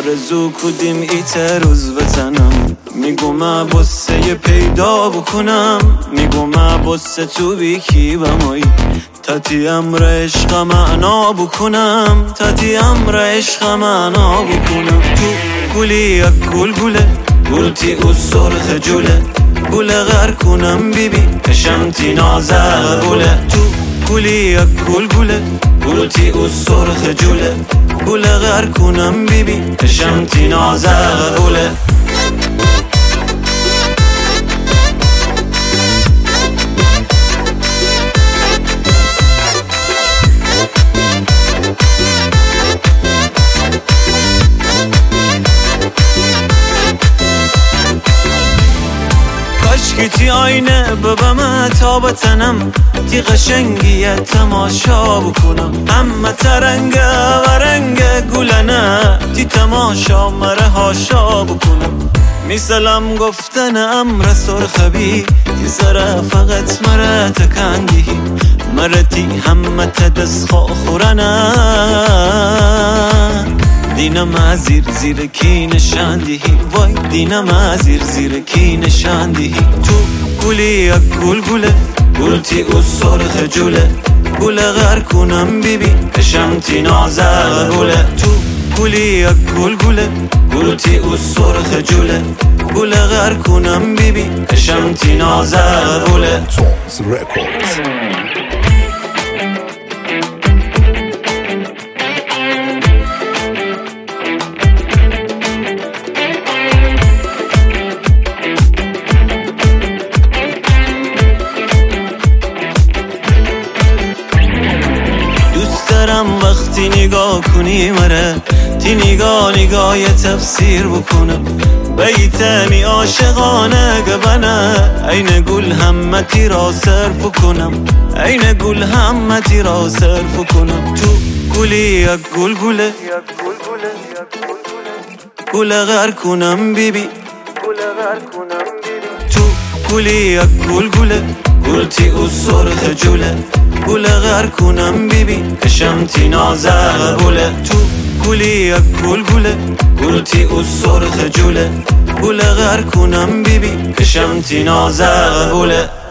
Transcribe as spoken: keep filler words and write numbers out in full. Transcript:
آرزو کدیم ایت روز بزنم، میگو ما بسه پیدا بکنم، میگو ما بسه تو بیکی بمایی تاتی امر عشق معنا بکنم، تاتی امر عشق معنا بکنم. تو گلی یک گل گله گلتی او سرخ جوله، گله غر کنم بیبی کشمتی نازه گله. تو گلی یک گل گله گلتی او سرخ جوله، گله غر کنم بیبی کشمتی نازه گله. کاشکی تی آینه ببم تا بتنم، تی قشنگیه تماشا بکنم، همه ترنگه و رنگ گلنه تی تماشا مره هاشا بکنم. میسلم گفتن امر سرخبی تی سره فقط مره تکندی، مره تی همه تدس خورنه دینم از زیر زیر کی نشاندی، وای دینم از زیر زیر کی نشاندی. تو گلی یک گل گله گلتی او سرخ جوله، گله غر کنم بیبی کشمتی نازه گله. تو گلی یک گل گله گلتی او سرخ جوله، گله غر کنم بیبی کشمتی نازه گله. وقتی نگاه کنی مره تی نگاه نگاه تفسیر بکنم، بیتمی عاشقانه گبنه این گل همتی را صرف کنم، این گل همتی را صرف کنم. تو گلی یک گل گله گله غر کنم بیبی، تو گلی یک گل گله گلتی او سرخ جوله، گله غر کنم بیبی کشمتی نازه گله. تو گلی یک گل گله گلتی او سرخ جوله، گله غر کنم بیبی کشمتی نازه گله.